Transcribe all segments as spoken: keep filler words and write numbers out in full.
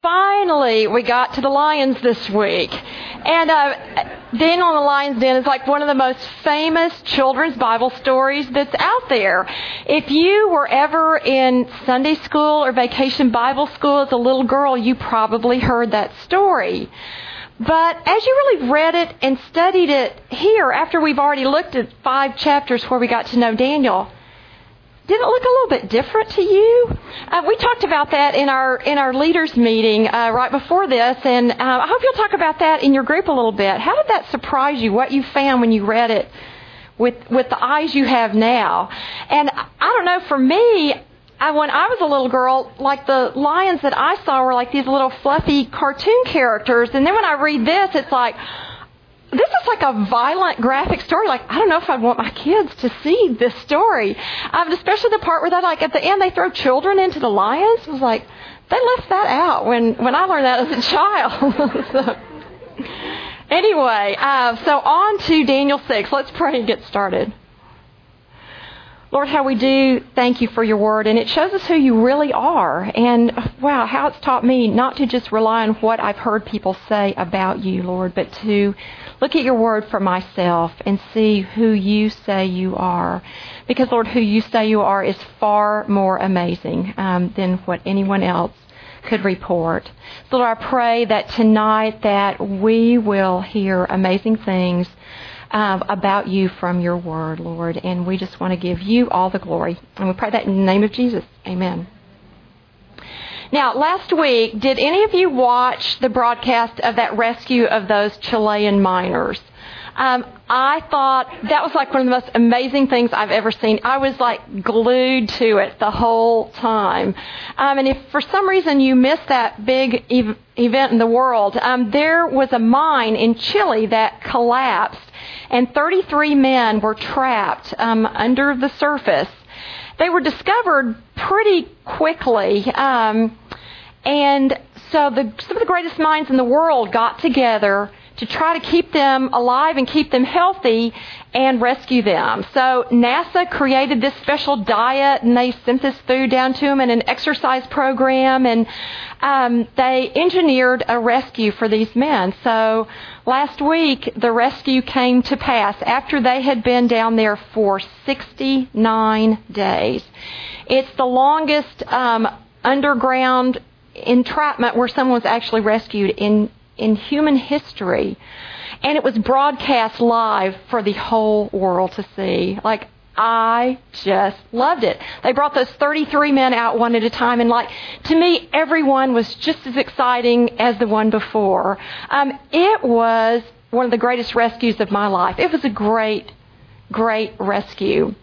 Finally, we got to the Lions this week. And uh, Daniel in the Lion's Den is like one of the most famous children's Bible stories that's out there. If you were ever in Sunday school or vacation Bible school as a little girl, you probably heard that story. But as you really read it and studied it here, after we've already looked at five chapters where we got to know Daniel, did it look a little bit different to you? Uh, we talked about that in our in our leaders meeting uh, right before this, and uh, I hope you'll talk about that in your group a little bit. How did that surprise you, what you found when you read it with with the eyes you have now? And I don't know, for me, I, when I was a little girl, like the lions that I saw were like these little fluffy cartoon characters, and then when I read this, it's like, this is like a violent, graphic story. Like, I don't know if I'd want my kids to see this story. Um, especially the part where they, like, at the end, they throw children into the lions. I was like, they left that out when, when I learned that as a child. so, anyway, uh, so on to Daniel six. Let's pray and get started. Lord, how we do thank you for your word, and it shows us who you really are. And, wow, how it's taught me not to just rely on what I've heard people say about you, Lord, but to look at your word for myself and see who you say you are. Because, Lord, who you say you are is far more amazing um, than what anyone else could report. So, Lord, I pray that tonight that we will hear amazing things Um, about you from your word, Lord. And we just want to give you all the glory. And we pray that in the name of Jesus. Amen. Now, last week, did any of you watch the broadcast of that rescue of those Chilean miners? Um, I thought that was like one of the most amazing things I've ever seen. I was like glued to it the whole time. Um, and if for some reason you missed that big ev- event in the world, um, there was a mine in Chile that collapsed, and thirty-three men were trapped um, under the surface. They were discovered pretty quickly, um, and so the, some of the greatest minds in the world got together to try to keep them alive and keep them healthy and rescue them. So NASA created this special diet, and they sent this food down to them in an exercise program, and um, they engineered a rescue for these men. So last week, the rescue came to pass after they had been down there for sixty-nine days. It's the longest um, underground entrapment where someone was actually rescued in in human history. And it was broadcast live for the whole world to see. Like, I just loved it. They brought those thirty-three men out one at a time, and like, to me, everyone was just as exciting as the one before. Um, it was one of the greatest rescues of my life. It was a great, great rescue.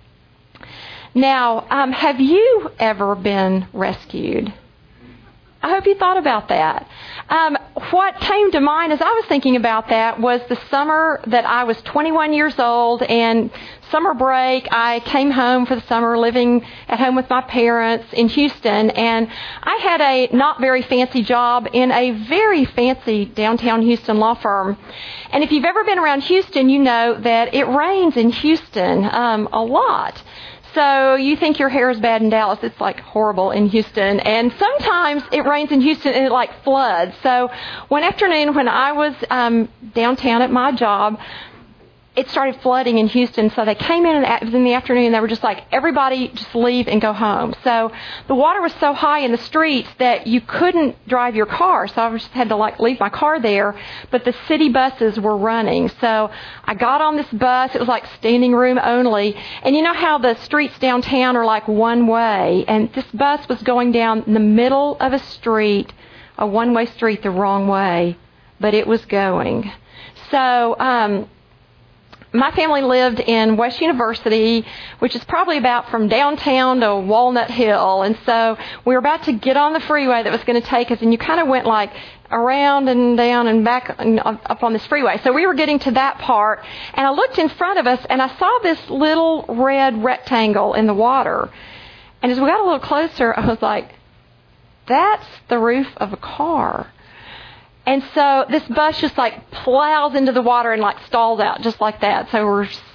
Now, um, have you ever been rescued? I hope you thought about that. Um, what came to mind as I was thinking about that was the summer that I was twenty-one years old, and summer break, I came home for the summer, living at home with my parents in Houston, and I had a not very fancy job in a very fancy downtown Houston law firm. And if you've ever been around Houston, you know that it rains in Houston um, a lot. So you think your hair is bad in Dallas. It's like horrible in Houston. And sometimes it rains in Houston and it like floods. So one afternoon when I was um, downtown at my job, it started flooding in Houston. So they came in in the afternoon and they were just like, everybody just leave and go home. So the water was so high in the streets that you couldn't drive your car. So I just had to like leave my car there. But the city buses were running. So I got on this bus. It was like standing room only. And you know how the streets downtown are like one way. And this bus was going down in the middle of a street, a one-way street the wrong way. But it was going. So, um... my family lived in West University, which is probably about from downtown to Walnut Hill. And so we were about to get on the freeway that was going to take us, and you kind of went like around and down and back and up on this freeway. So we were getting to that part, and I looked in front of us, and I saw this little red rectangle in the water. And as we got a little closer, I was like, that's the roof of a car. And so this bus just like plows into the water and like stalls out just like that. So we're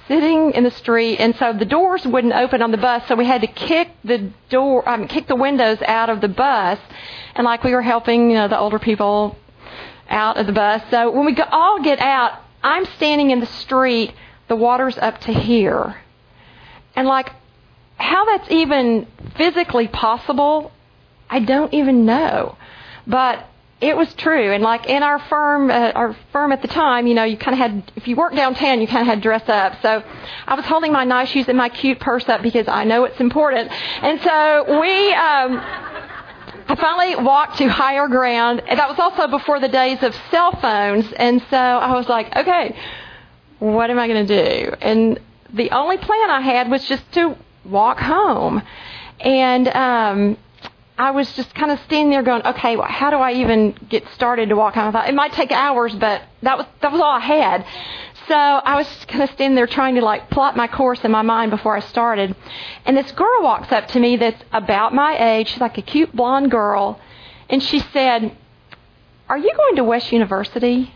sitting in the street, and so the doors wouldn't open on the bus, so we had to kick the door, um, kick the windows out of the bus, and like we were helping, you know, the older people out of the bus. So when we go, all get out, I'm standing in the street, the water's up to here. And like, how that's even physically possible, I don't even know. But it was true. And like in our firm, uh, our firm at the time, you know, you kind of had, if you worked downtown, you kind of had to dress up. So I was holding my nice shoes and my cute purse up because I know it's important. And so we, um, I finally walked to higher ground. And that was also before the days of cell phones. And so I was like, okay, what am I going to do? And the only plan I had was just to walk home. And um, I was just kind of standing there going, okay, well, how do I even get started to walk home? I thought it might take hours, but that was that was all I had. So I was just kind of standing there trying to like plot my course in my mind before I started. And this girl walks up to me that's about my age. She's like a cute blonde girl. And she said, "Are you going to West University?"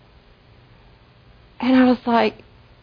And I was like,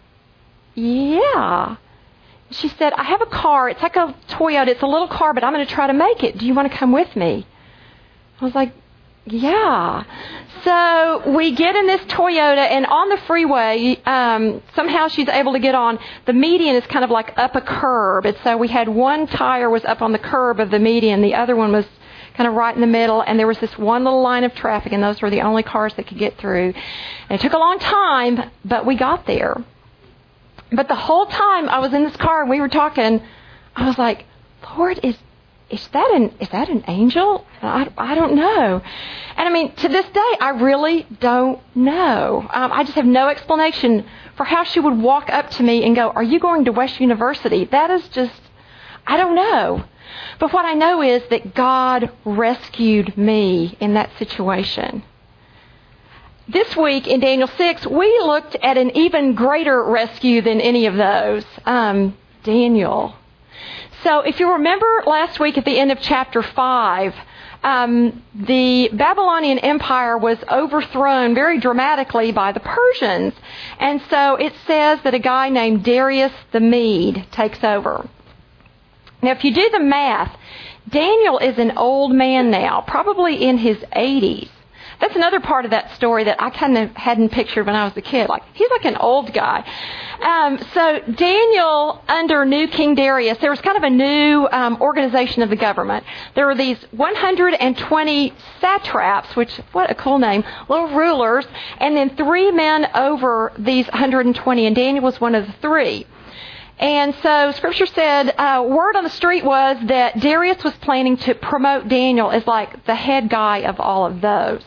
yeah. She said, "I have a car. It's like a Toyota. It's a little car, but I'm going to try to make it. Do you want to come with me?" I was like, yeah. So we get in this Toyota, and on the freeway, um, somehow she's able to get on. The median is kind of like up a curb. And so we had one tire was up on the curb of the median. The other one was kind of right in the middle, and there was this one little line of traffic, and those were the only cars that could get through. And it took a long time, but we got there. But the whole time I was in this car and we were talking, I was like, Lord, is is that an is that an angel? I, I don't know. And I mean, to this day, I really don't know. Um, I just have no explanation for how she would walk up to me and go, "Are you going to West University?" That is just, I don't know. But what I know is that God rescued me in that situation. This week in Daniel six, we looked at an even greater rescue than any of those, um, Daniel. So if you remember last week at the end of chapter five, um, the Babylonian Empire was overthrown very dramatically by the Persians. And so it says that a guy named Darius the Mede takes over. Now, if you do the math, Daniel is an old man now, probably in his eighties. That's another part of that story that I kind of hadn't pictured when I was a kid. Like, he's like an old guy. Um, so Daniel, under new King Darius, there was kind of a new um, organization of the government. There were these one hundred twenty satraps, which, what a cool name, little rulers, and then three men over these one hundred twenty, and Daniel was one of the three. And so Scripture said, uh, word on the street was that Darius was planning to promote Daniel as like the head guy of all of those.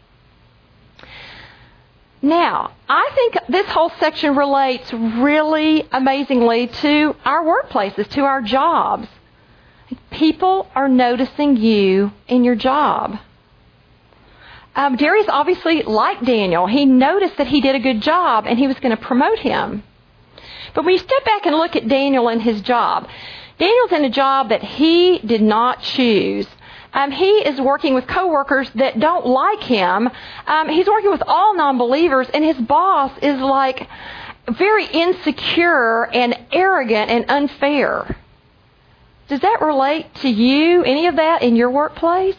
Now, I think this whole section relates really amazingly to our workplaces, to our jobs. People are noticing you in your job. Um, Darius obviously liked Daniel. He noticed that he did a good job and he was going to promote him. But when you step back and look at Daniel and his job, Daniel's in a job that he did not choose. Um, he is working with coworkers that don't like him. Um, he's working with all non-believers, and his boss is like very insecure and arrogant and unfair. Does that relate to you, any of that in your workplace?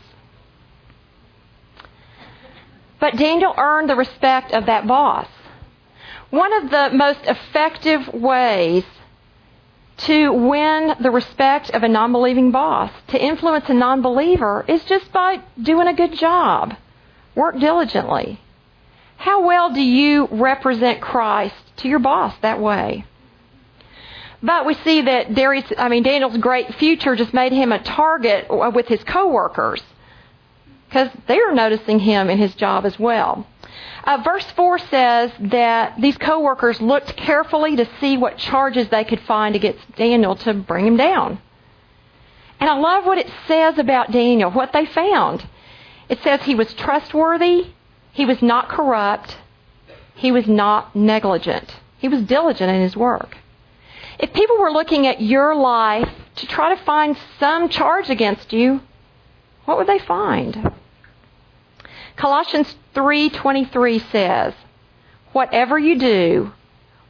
But Daniel earned the respect of that boss. One of the most effective ways to win the respect of a non-believing boss, to influence a non-believer, is just by doing a good job. Work diligently. How well do you represent Christ to your boss that way? But we see that Darius, I mean, Daniel's great future just made him a target with his coworkers because they are noticing him in his job as well. Uh, verse four says that these co-workers looked carefully to see what charges they could find against Daniel to bring him down. And I love what it says about Daniel, what they found. It says he was trustworthy, he was not corrupt, he was not negligent. He was diligent in his work. If people were looking at your life to try to find some charge against you, what would they find? Colossians three twenty-three says, "Whatever you do,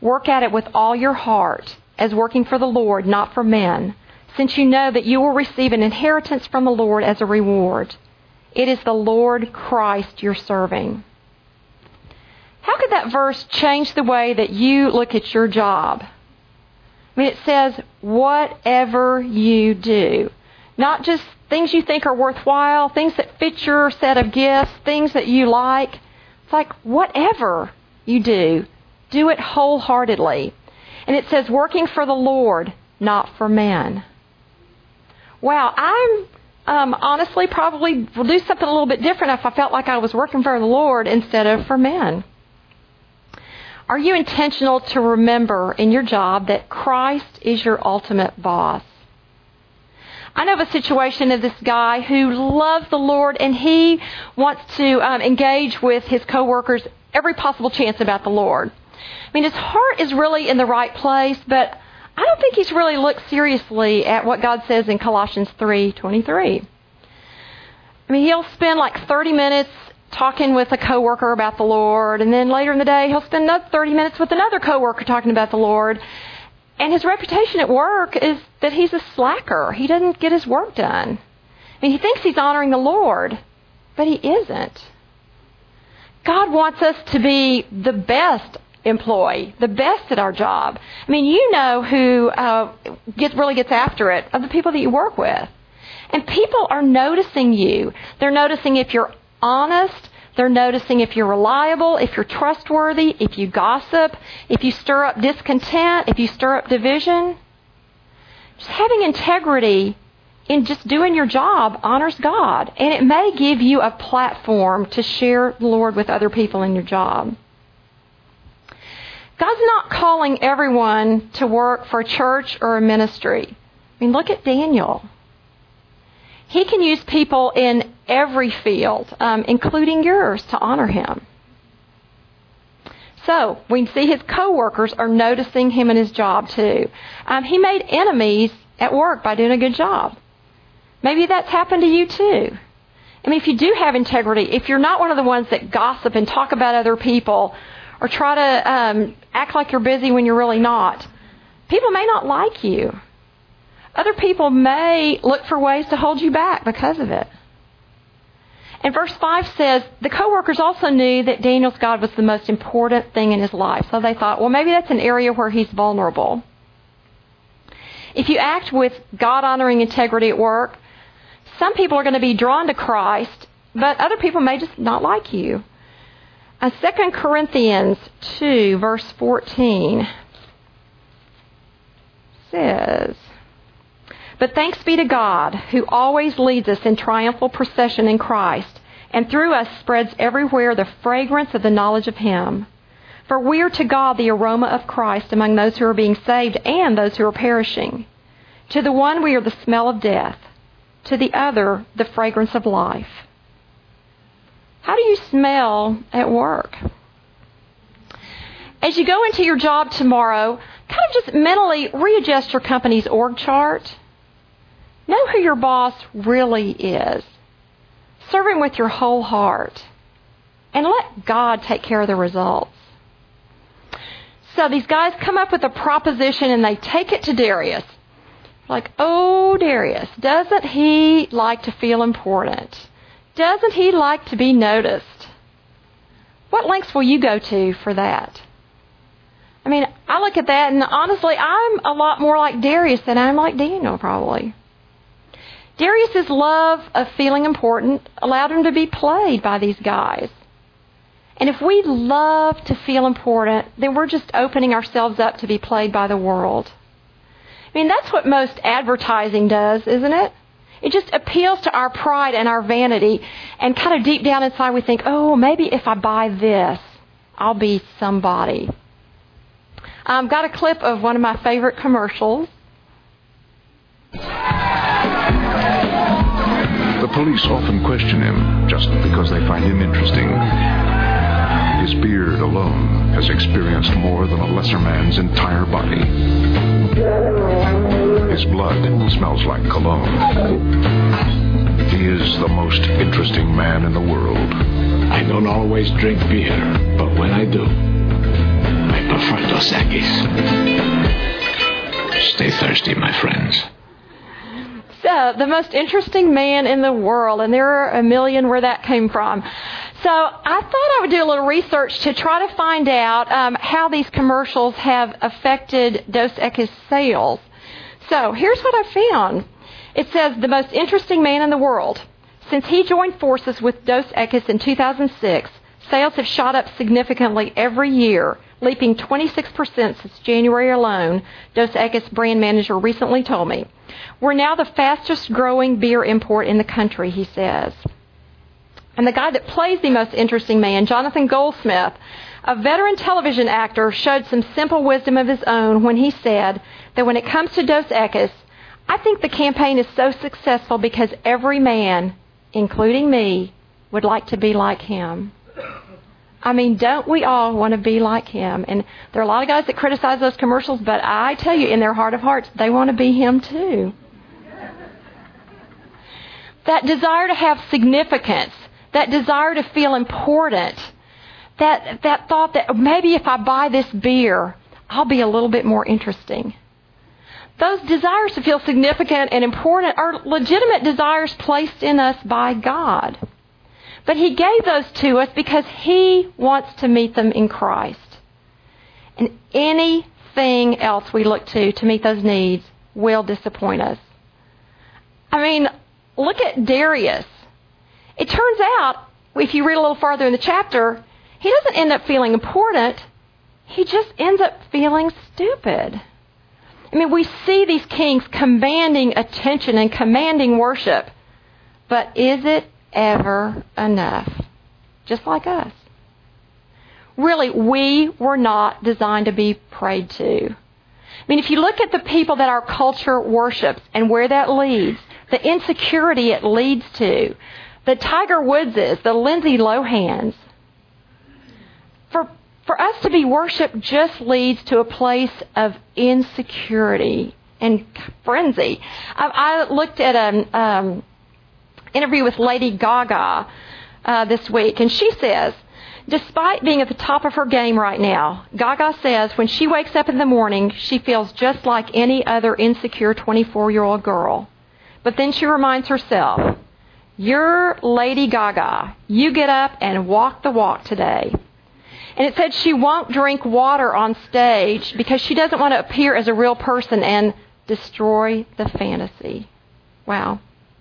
Work at it with all your heart, as working for the Lord, not for men, since you know that you will receive an inheritance from the Lord as a reward. It is the Lord Christ you're serving. How could that verse change the way that you look at your job? I mean, it says, whatever you do. Not just things you think are worthwhile, things that fit your set of gifts, things that you like. It's like, whatever you do, do it wholeheartedly. And it says, working for the Lord, not for men. Wow, I'm um, honestly probably will do something a little bit different if I felt like I was working for the Lord instead of for men. Are you intentional to remember in your job that Christ is your ultimate boss? I know of a situation of this guy who loves the Lord and he wants to um, engage with his coworkers every possible chance about the Lord. I mean, his heart is really in the right place, but I don't think he's really looked seriously at what God says in Colossians three twenty-three. I mean, he'll spend like thirty minutes talking with a coworker about the Lord, and then later in the day he'll spend another thirty minutes with another coworker talking about the Lord. And his reputation at work is that he's a slacker. He doesn't get his work done. I mean, he thinks he's honoring the Lord, but he isn't. God wants us to be the best employee, the best at our job. I mean, you know who uh, gets really gets after it, of the people that you work with. And people are noticing you. They're noticing if you're honest. They're noticing if you're reliable, if you're trustworthy, if you gossip, if you stir up discontent, if you stir up division. Just having integrity in just doing your job honors God. And it may give you a platform to share the Lord with other people in your job. God's not calling everyone to work for a church or a ministry. I mean, look at Daniel. He can use people in every field, um, including yours, to honor him. So we see his coworkers are noticing him in his job too. Um, he made enemies at work by doing a good job. Maybe that's happened to you too. I mean, if you do have integrity, if you're not one of the ones that gossip and talk about other people or try to um, act like you're busy when you're really not, people may not like you. Other people may look for ways to hold you back because of it. And verse five says, the coworkers also knew that Daniel's God was the most important thing in his life. So they thought, well, maybe that's an area where he's vulnerable. If you act with God-honoring integrity at work, some people are going to be drawn to Christ, but other people may just not like you. Uh, Second Corinthians two, verse fourteen says, but thanks be to God, who always leads us in triumphal procession in Christ, and through us spreads everywhere the fragrance of the knowledge of Him. For we are to God the aroma of Christ among those who are being saved and those who are perishing. To the one we are the smell of death, to the other the fragrance of life. How do you smell at work? As you go into your job tomorrow, kind of just mentally readjust your company's org chart. Know who your boss really is. Serve him with your whole heart. And let God take care of the results. So these guys come up with a proposition and they take it to Darius. Like, oh, Darius, doesn't he like to feel important? Doesn't he like to be noticed? What lengths will you go to for that? I mean, I look at that and honestly, I'm a lot more like Darius than I'm like Daniel probably. Darius's love of feeling important allowed him to be played by these guys. And if we love to feel important, then we're just opening ourselves up to be played by the world. I mean, that's what most advertising does, isn't it? It just appeals to our pride and our vanity. And kind of deep down inside we think, oh, maybe if I buy this, I'll be somebody. I've got a clip of one of my favorite commercials. The police often question him just because they find him interesting. His beard alone has experienced more than a lesser man's entire body. His blood smells like cologne. He is the most interesting man in the world. I don't always drink beer, but when I do, I for Dos Equis. Stay thirsty, my friends. So, the most interesting man in the world, and there are a million where that came from. So, I thought I would do a little research to try to find out um, how these commercials have affected Dos Equis sales. So, here's what I found. It says, the most interesting man in the world. Since he joined forces with Dos Equis in two thousand six, sales have shot up significantly every year, leaping twenty-six percent since January alone, Dos Equis brand manager recently told me. We're now the fastest growing beer import in the country, he says. And the guy that plays the most interesting man, Jonathan Goldsmith, a veteran television actor, showed some simple wisdom of his own when he said that when it comes to Dos Equis, I think the campaign is so successful because every man, including me, would like to be like him. I mean, don't we all want to be like him? And there are a lot of guys that criticize those commercials, but I tell you, in their heart of hearts, they want to be him too. That desire to have significance, that desire to feel important, that, that thought that maybe if I buy this beer, I'll be a little bit more interesting. Those desires to feel significant and important are legitimate desires placed in us by God. But He gave those to us because He wants to meet them in Christ. And anything else we look to to meet those needs will disappoint us. I mean, look at Darius. It turns out, if you read a little farther in the chapter, he doesn't end up feeling important. He just ends up feeling stupid. I mean, we see these kings commanding attention and commanding worship. But is it ever enough? Just like us. Really, we were not designed to be prayed to. I mean, if you look at the people that our culture worships and where that leads, the insecurity it leads to, the Tiger Woodses, the Lindsay Lohans, for For us to be worshipped just leads to a place of insecurity and frenzy. I, I looked at an um, interview with Lady Gaga uh, this week, and she says, despite being at the top of her game right now, Gaga says when she wakes up in the morning, she feels just like any other insecure twenty-four-year-old girl. But then she reminds herself, you're Lady Gaga. You get up and walk the walk today. And it said she won't drink water on stage because she doesn't want to appear as a real person and destroy the fantasy. Wow.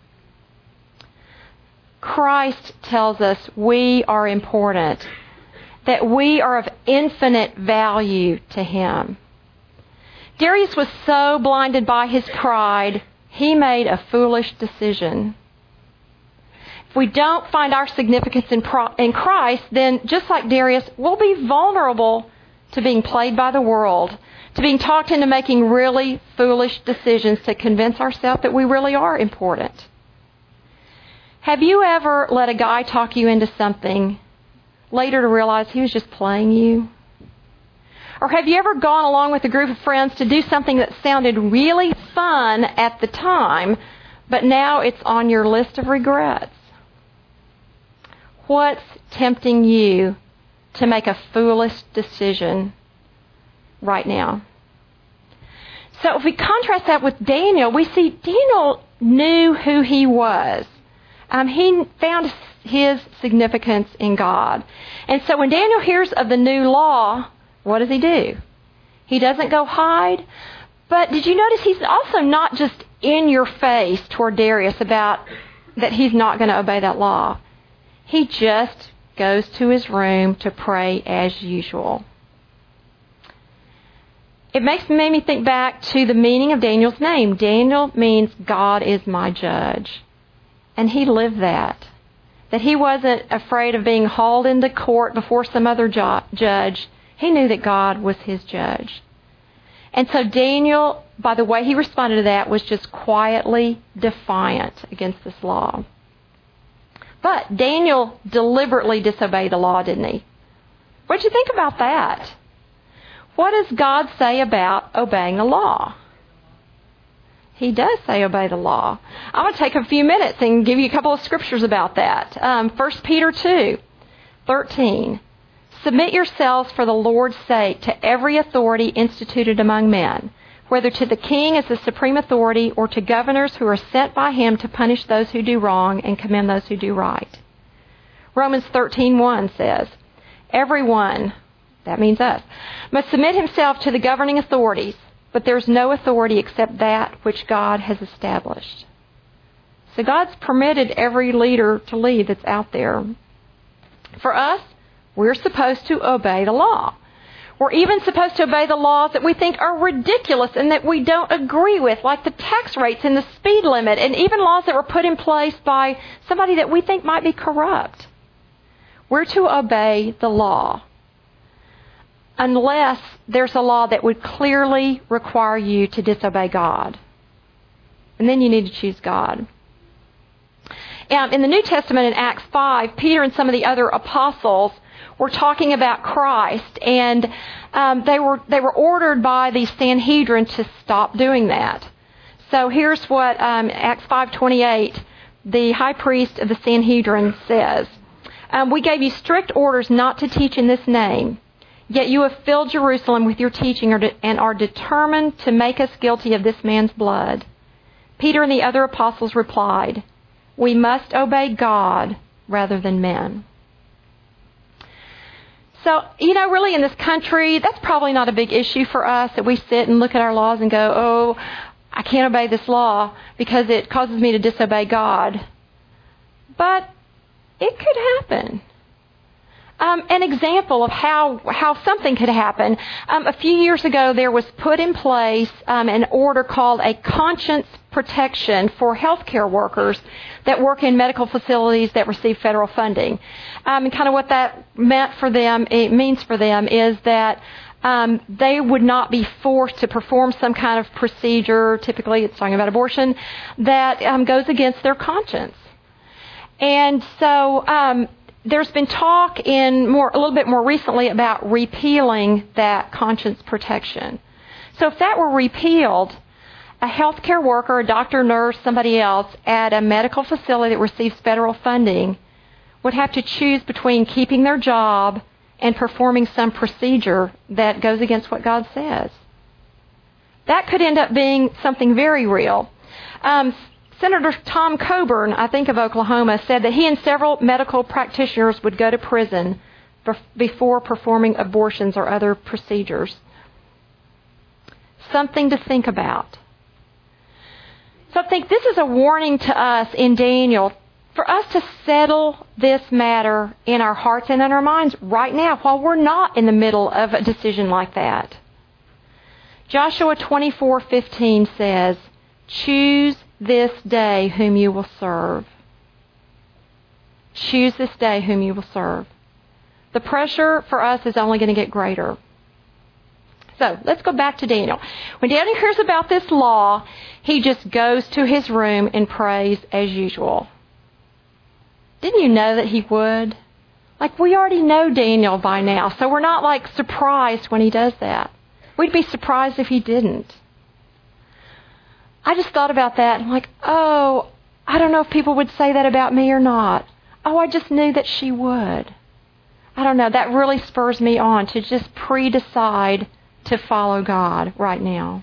Christ tells us we are important, that we are of infinite value to Him. Darius was so blinded by his pride, he made a foolish decision. If we don't find our significance in, pro- in Christ, then just like Darius, we'll be vulnerable to being played by the world, to being talked into making really foolish decisions to convince ourselves that we really are important. Have you ever let a guy talk you into something, later to realize he was just playing you? Or have you ever gone along with a group of friends to do something that sounded really fun at the time, but now it's on your list of regrets? What's tempting you to make a foolish decision right now? So if we contrast that with Daniel, we see Daniel knew who he was. Um, he found his significance in God. And so when Daniel hears of the new law, what does he do? He doesn't go hide. But did you notice he's also not just in your face toward Darius about that he's not going to obey that law. He just goes to his room to pray as usual. It makes made me think back to the meaning of Daniel's name. Daniel means God is my judge. And he lived that. That he wasn't afraid of being hauled into court before some other ju- judge. He knew that God was his judge. And so Daniel, by the way he responded to that, was just quietly defiant against this law. But Daniel deliberately disobeyed the law, didn't he? What did you think about that? What does God say about obeying the law? He does say obey the law. I'm going to take a few minutes and give you a couple of scriptures about that. Um, First Peter two thirteen. Submit yourselves for the Lord's sake to every authority instituted among men, whether to the king as the supreme authority or to governors who are sent by him to punish those who do wrong and commend those who do right. Romans thirteen one says, everyone, that means us, must submit himself to the governing authorities, but there's no authority except that which God has established. So God's permitted every leader to lead that's out there. For us, we're supposed to obey the law. We're even supposed to obey the laws that we think are ridiculous and that we don't agree with, like the tax rates and the speed limit, and even laws that were put in place by somebody that we think might be corrupt. We're to obey the law, unless there's a law that would clearly require you to disobey God. And then you need to choose God. Um, in the New Testament, in Acts five, Peter and some of the other apostles were talking about Christ, and um, they were they were ordered by the Sanhedrin to stop doing that. So here's what um, Acts five twenty-eight, the high priest of the Sanhedrin says. Um, we gave you strict orders not to teach in this name, yet you have filled Jerusalem with your teaching and are determined to make us guilty of this man's blood. Peter and the other apostles replied, we must obey God rather than men. So, you know, really in this country, that's probably not a big issue for us, that we sit and look at our laws and go, oh, I can't obey this law because it causes me to disobey God. But it could happen. Um, an example of how, how something could happen. Um, a few years ago, there was put in place um, an order called a conscience protection for healthcare workers that work in medical facilities that receive federal funding. Um, and kind of what that meant for them, it means for them, is that um, they would not be forced to perform some kind of procedure, typically it's talking about abortion, that um, goes against their conscience. And so um, there's been talk in more, a little bit more recently about repealing that conscience protection. So if that were repealed, a healthcare worker, a doctor, nurse, somebody else at a medical facility that receives federal funding would have to choose between keeping their job and performing some procedure that goes against what God says. That could end up being something very real. Um, Senator Tom Coburn, I think of Oklahoma, said that he and several medical practitioners would go to prison before performing abortions or other procedures. Something to think about. So I think this is a warning to us in Daniel for us to settle this matter in our hearts and in our minds right now while we're not in the middle of a decision like that. Joshua twenty-four fifteen says, choose this day whom you will serve. Choose this day whom you will serve. The pressure for us is only going to get greater. So let's go back to Daniel. When Daniel hears about this law, he just goes to his room and prays as usual. Didn't you know that he would? Like, we already know Daniel by now, so we're not like surprised when he does that. We'd be surprised if he didn't. I just thought about that. I'm like, oh, I don't know if people would say that about me or not. Oh, I just knew that she would. I don't know. That really spurs me on to just pre-decide to follow God right now.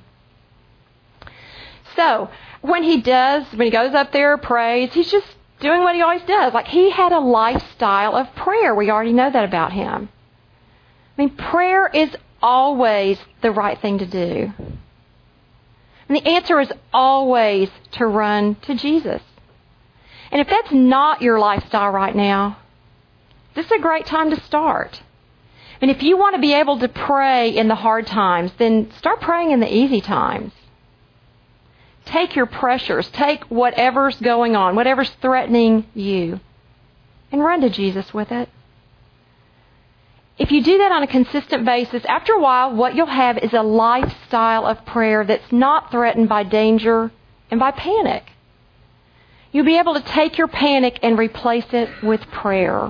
So, when he does, when he goes up there, prays, he's just doing what he always does. Like, he had a lifestyle of prayer. We already know that about him. I mean, prayer is always the right thing to do. And the answer is always to run to Jesus. And if that's not your lifestyle right now, this is a great time to start. And if you want to be able to pray in the hard times, then start praying in the easy times. Take your pressures, take whatever's going on, whatever's threatening you, and run to Jesus with it. If you do that on a consistent basis, after a while, what you'll have is a lifestyle of prayer that's not threatened by danger and by panic. You'll be able to take your panic and replace it with prayer.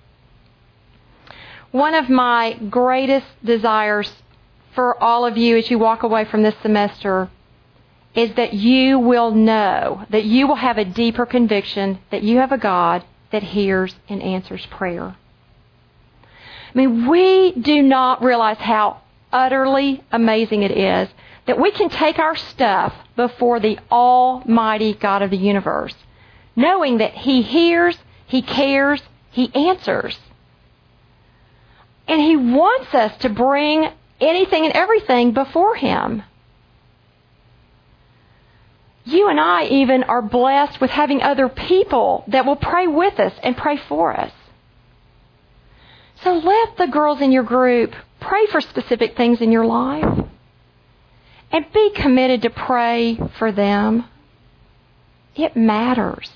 One of my greatest desires for all of you as you walk away from this semester is that you will know, that you will have a deeper conviction that you have a God that hears and answers prayer. I mean, we do not realize how utterly amazing it is that we can take our stuff before the almighty God of the universe, knowing that He hears, He cares, He answers. And He wants us to bring anything and everything before Him. You and I even are blessed with having other people that will pray with us and pray for us. So let the girls in your group pray for specific things in your life. And be committed to pray for them. It matters.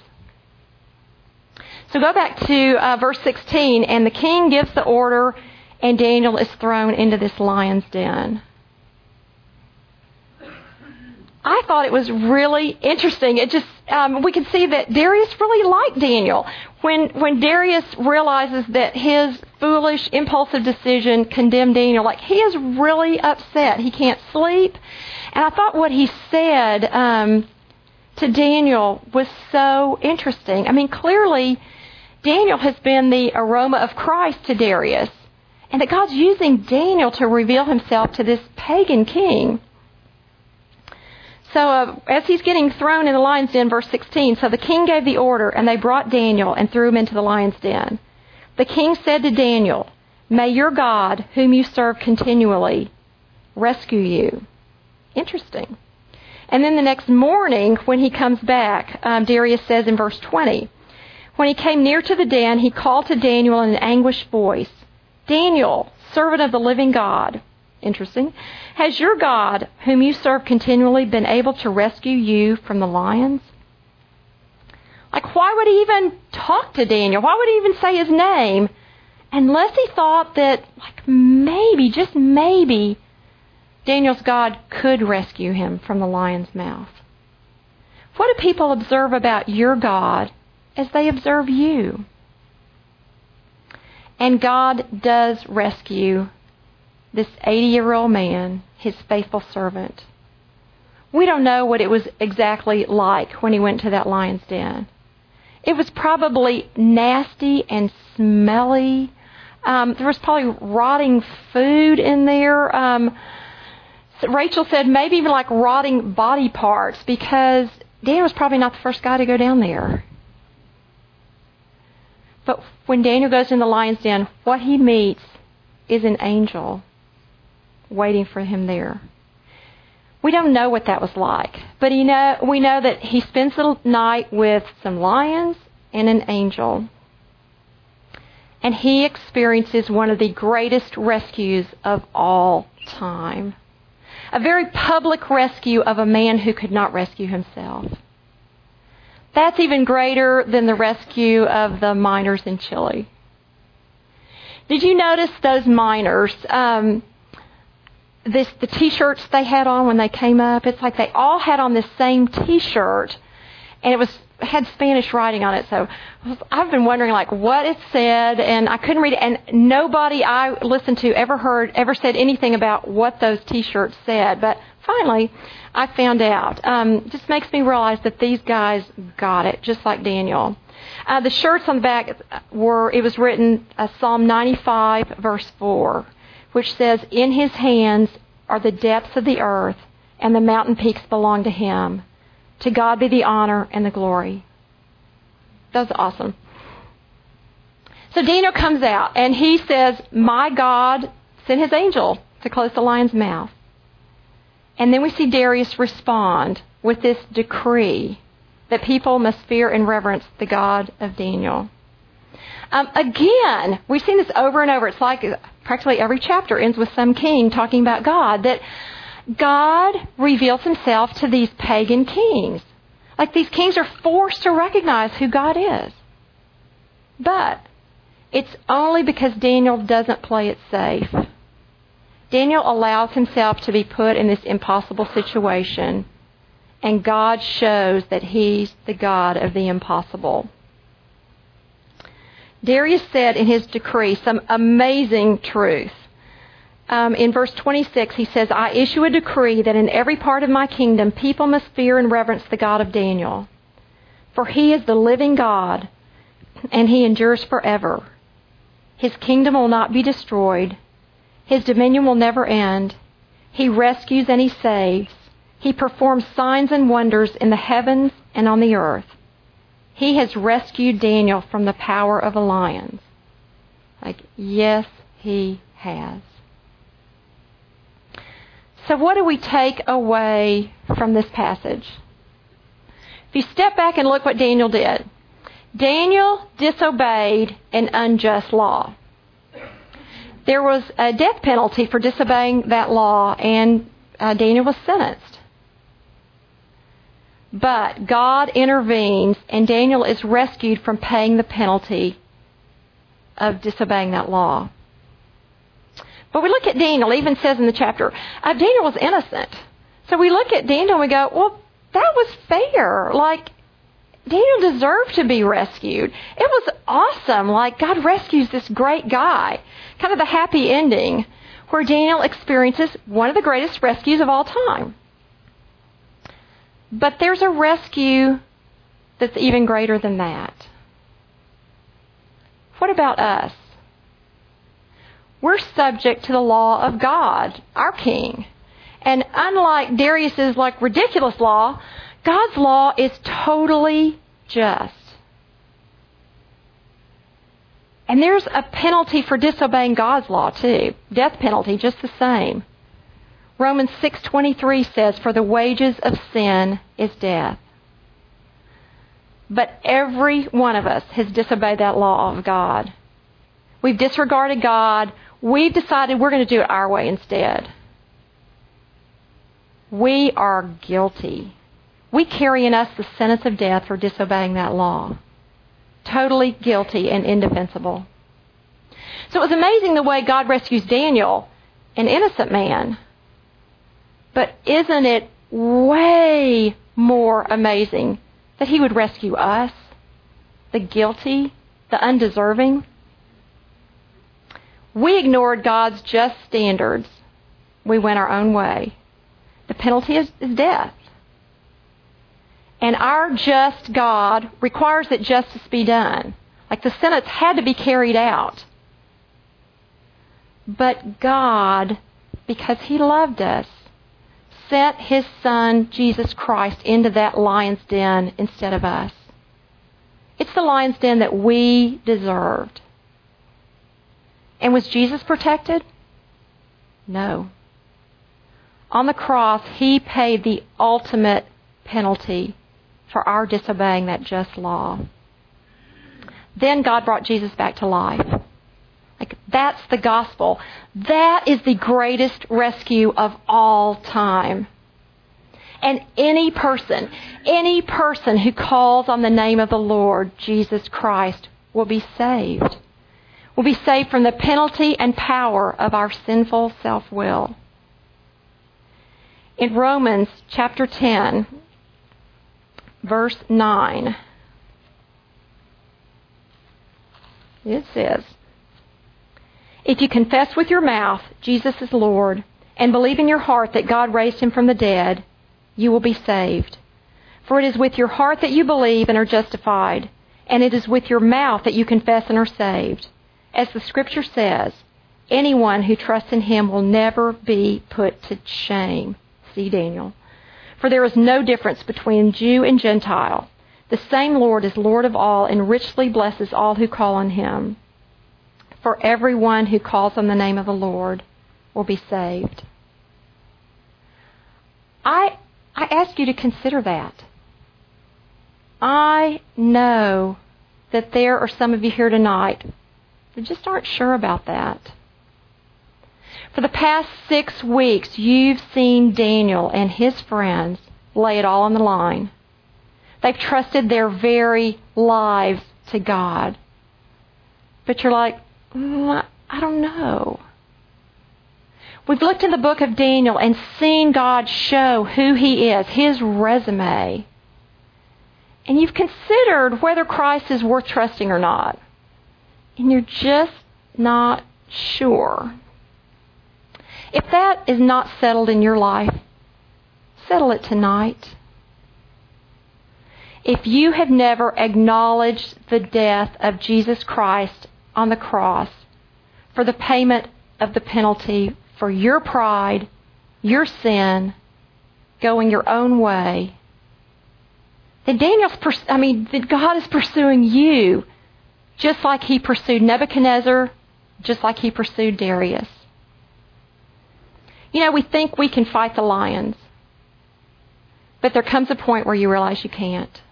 So go back to uh, verse sixteen, and the king gives the order, and Daniel is thrown into this lion's den. I thought it was really interesting. It just um, we can see that Darius really liked Daniel. When when Darius realizes that his foolish, impulsive decision condemned Daniel, like he is really upset. He can't sleep. And I thought what he said um, to Daniel was so interesting. I mean, clearly Daniel has been the aroma of Christ to Darius, and that God's using Daniel to reveal Himself to this pagan king. So uh, as he's getting thrown in the lion's den, verse sixteen, so the king gave the order, and they brought Daniel and threw him into the lion's den. The king said to Daniel, "May your God, whom you serve continually, rescue you." Interesting. And then the next morning, when he comes back, um, Darius says in verse twenty, when he came near to the den, he called to Daniel in an anguished voice, "Daniel, servant of the living God." Interesting. "Has your God, whom you serve continually, been able to rescue you from the lions?" Like, why would he even talk to Daniel? Why would he even say his name? Unless he thought that, like, maybe, just maybe, Daniel's God could rescue him from the lion's mouth. What do people observe about your God as they observe you? And God does rescue this eighty-year-old man, His faithful servant. We don't know what it was exactly like when he went to that lion's den. It was probably nasty and smelly. Um, there was probably rotting food in there. Um, Rachel said maybe even like rotting body parts, because Daniel was probably not the first guy to go down there. But when Daniel goes in the lion's den, what he meets is an angel waiting for him there. We don't know what that was like, but he know, we know that he spends the night with some lions and an angel. And he experiences one of the greatest rescues of all time. A very public rescue of a man who could not rescue himself. That's even greater than the rescue of the miners in Chile. Did you notice those miners? Um, This, the T-shirts they had on when they came up, it's like they all had on this same T-shirt, and it was had Spanish writing on it. So I've been wondering, like, what it said, and I couldn't read it. And nobody I listened to ever heard ever said anything about what those T-shirts said. But finally, I found out. Um, it just makes me realize that these guys got it, just like Daniel. Uh, the shirts on the back were. It was written uh, Psalm ninety-five, verse four. Which says, "In His hands are the depths of the earth, and the mountain peaks belong to Him. To God be the honor and the glory." That was awesome. So Daniel comes out, and he says, "My God sent His angel to close the lion's mouth." And then we see Darius respond with this decree that people must fear and reverence the God of Daniel. Um, again, we've seen this over and over. It's like practically every chapter ends with some king talking about God, that God reveals Himself to these pagan kings. Like, these kings are forced to recognize who God is. But it's only because Daniel doesn't play it safe. Daniel allows himself to be put in this impossible situation, and God shows that He's the God of the impossible. Darius said in his decree some amazing truth. Um, in verse twenty-six, he says, "I issue a decree that in every part of my kingdom people must fear and reverence the God of Daniel. For He is the living God, and He endures forever. His kingdom will not be destroyed. His dominion will never end. He rescues and He saves. He performs signs and wonders in the heavens and on the earth. He has rescued Daniel from the power of the lions. Like, yes, He has. So what do we take away from this passage? If you step back and look what Daniel did. Daniel disobeyed an unjust law. There was a death penalty for disobeying that law, and uh, Daniel was sentenced. But God intervenes, and Daniel is rescued from paying the penalty of disobeying that law. But we look at Daniel, it even says in the chapter, uh, Daniel was innocent. So we look at Daniel and we go, well, that was fair. Like, Daniel deserved to be rescued. It was awesome. Like, God rescues this great guy. Kind of the happy ending where Daniel experiences one of the greatest rescues of all time. But there's a rescue that's even greater than that. What about us? We're subject to the law of God, our king. And unlike Darius's like ridiculous law, God's law is totally just. And there's a penalty for disobeying God's law too. Death penalty, just the same. Romans six twenty-three says, "For the wages of sin is death." But every one of us has disobeyed that law of God. We've disregarded God. We've decided we're going to do it our way instead. We are guilty. We carry in us the sentence of death for disobeying that law. Totally guilty and indefensible. So it was amazing the way God rescues Daniel, an innocent man. But isn't it way more amazing that He would rescue us, the guilty, the undeserving? We ignored God's just standards. We went our own way. The penalty is, is death. And our just God requires that justice be done. Like the sentence had to be carried out. But God, because He loved us, sent His Son, Jesus Christ, into that lion's den instead of us. It's the lion's den that we deserved. And was Jesus protected? No. On the cross, He paid the ultimate penalty for our disobeying that just law. Then God brought Jesus back to life. Like, that's the gospel. That is the greatest rescue of all time. And any person, any person who calls on the name of the Lord Jesus Christ will be saved. Will be saved from the penalty and power of our sinful self-will. In Romans chapter ten, verse nine, it says, "If you confess with your mouth Jesus is Lord and believe in your heart that God raised Him from the dead, you will be saved. For it is with your heart that you believe and are justified, and it is with your mouth that you confess and are saved. As the Scripture says, anyone who trusts in Him will never be put to shame." See Daniel. "For there is no difference between Jew and Gentile. The same Lord is Lord of all and richly blesses all who call on Him. For everyone who calls on the name of the Lord will be saved." I I ask you to consider that. I know that there are some of you here tonight that just aren't sure about that. For the past six weeks, you've seen Daniel and his friends lay it all on the line. They've trusted their very lives to God. But you're like, mm, I don't know. We've looked in the book of Daniel and seen God show who He is, His resume. And you've considered whether Christ is worth trusting or not. And you're just not sure. If that is not settled in your life, settle it tonight. If you have never acknowledged the death of Jesus Christ on the cross for the payment of the penalty for your pride, your sin, going your own way, then Daniel's, pers- I mean, that God is pursuing you just like he pursued Nebuchadnezzar, just like he pursued Darius. You know, we think we can fight the lions, but there comes a point where you realize you can't.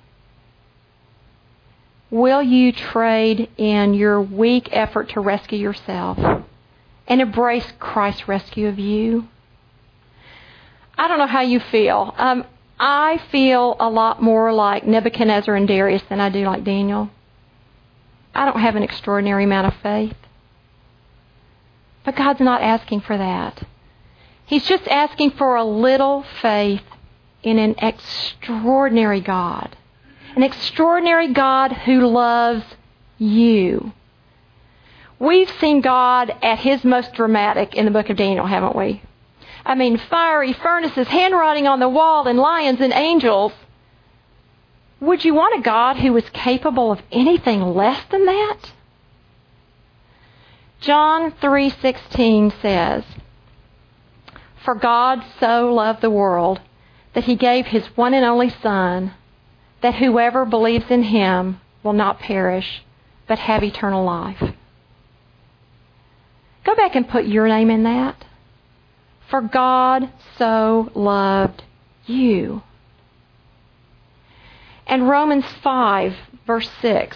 Will you trade in your weak effort to rescue yourself and embrace Christ's rescue of you? I don't know how you feel. Um, I feel a lot more like Nebuchadnezzar and Darius than I do like Daniel. I don't have an extraordinary amount of faith. But God's not asking for that. He's just asking for a little faith in an extraordinary God. An extraordinary God who loves you. We've seen God at His most dramatic in the book of Daniel, haven't we? I mean, fiery furnaces, handwriting on the wall, and lions and angels. Would you want a God who was capable of anything less than that? John three sixteen says, "For God so loved the world that He gave His one and only Son, that whoever believes in Him will not perish, but have eternal life." Go back and put your name in that. For God so loved you. And Romans five, verse six.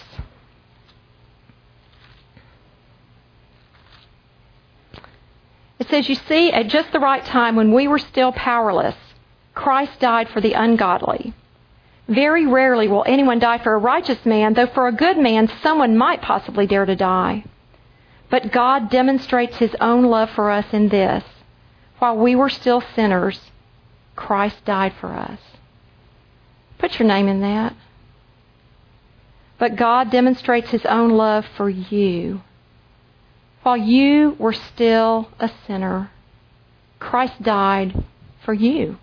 It says, "You see, at just the right time when we were still powerless, Christ died for the ungodly. Very rarely will anyone die for a righteous man, though for a good man someone might possibly dare to die. But God demonstrates His own love for us in this: while we were still sinners, Christ died for us." Put your name in that. But God demonstrates His own love for you. While you were still a sinner, Christ died for you.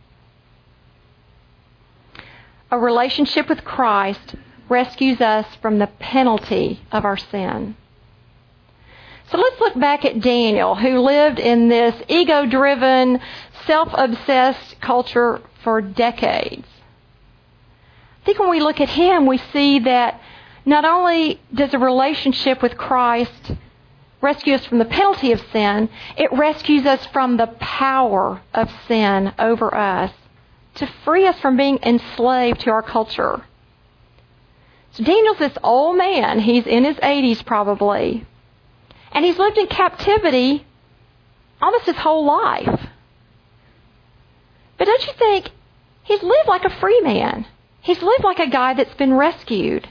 A relationship with Christ rescues us from the penalty of our sin. So let's look back at Daniel, who lived in this ego-driven, self-obsessed culture for decades. I think when we look at him, we see that not only does a relationship with Christ rescue us from the penalty of sin, it rescues us from the power of sin over us to free us from being enslaved to our culture. So Daniel's this old man. He's in his eighties probably. And he's lived in captivity almost his whole life. But don't you think he's lived like a free man? He's lived like a guy that's been rescued.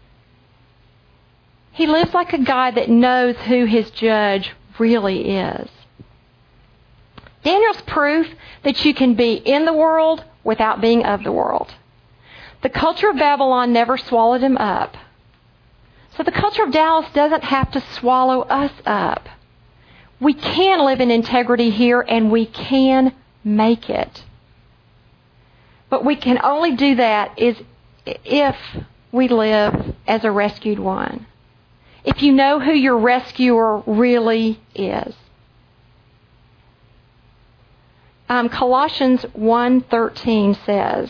He lives like a guy that knows who his judge really is. Daniel's proof that you can be in the world without being of the world. The culture of Babylon never swallowed him up. So the culture of Dallas doesn't have to swallow us up. We can live in integrity here, and we can make it. But we can only do that is if we live as a rescued one. If you know who your rescuer really is. Um, Colossians one thirteen says,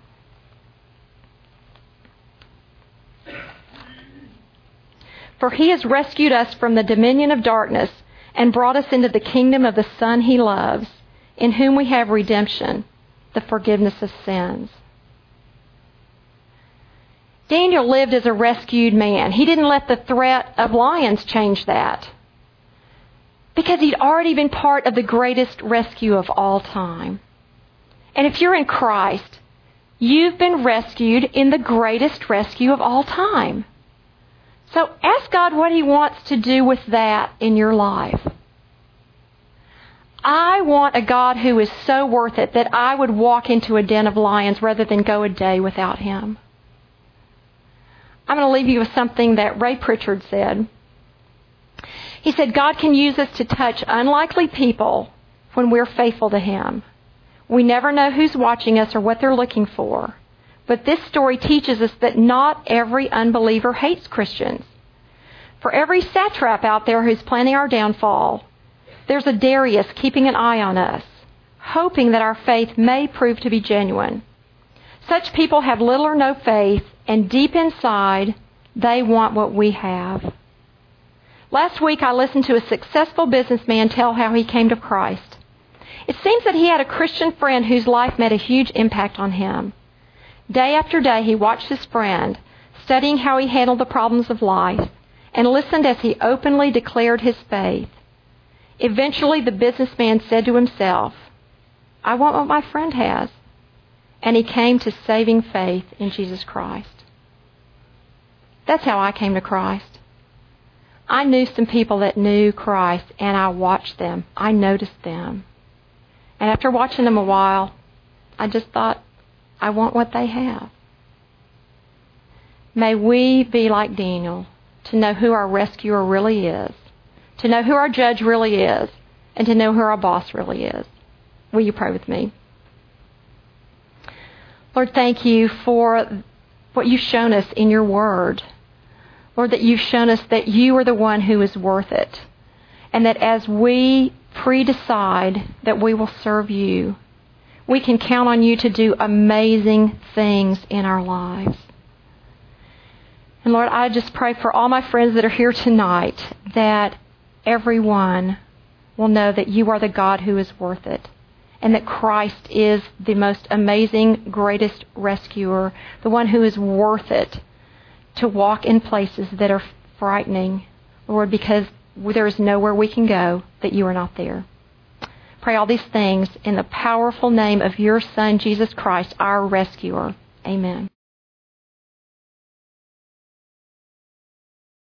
"For He has rescued us from the dominion of darkness and brought us into the kingdom of the Son He loves, in whom we have redemption, the forgiveness of sins." Daniel lived as a rescued man. He didn't let the threat of lions change that, because he'd already been part of the greatest rescue of all time. And if you're in Christ, you've been rescued in the greatest rescue of all time. So ask God what He wants to do with that in your life. I want a God who is so worth it that I would walk into a den of lions rather than go a day without Him. I'm going to leave you with something that Ray Pritchard said. He said, "God can use us to touch unlikely people when we're faithful to Him. We never know who's watching us or what they're looking for. But this story teaches us that not every unbeliever hates Christians. For every satrap out there who's planning our downfall, there's a Darius keeping an eye on us, hoping that our faith may prove to be genuine. Such people have little or no faith, and deep inside, they want what we have. Last week, I listened to a successful businessman tell how he came to Christ. It seems that he had a Christian friend whose life made a huge impact on him. Day after day, he watched his friend, studying how he handled the problems of life, and listened as he openly declared his faith. Eventually, the businessman said to himself, I want what my friend has. And he came to saving faith in Jesus Christ. That's how I came to Christ. I knew some people that knew Christ, and I watched them. I noticed them. And after watching them a while, I just thought, I want what they have. May we be like Daniel, to know who our rescuer really is, to know who our judge really is, and to know who our boss really is. Will you pray with me? Lord, thank you for what you've shown us in your word. Lord, that you've shown us that you are the one who is worth it. And that as we pre-decide that we will serve you, we can count on you to do amazing things in our lives. And Lord, I just pray for all my friends that are here tonight that everyone will know that you are the God who is worth it. And that Christ is the most amazing, greatest rescuer, the one who is worth it to walk in places that are frightening, Lord, because there is nowhere we can go that you are not there. Pray all these things in the powerful name of your Son, Jesus Christ, our rescuer. Amen.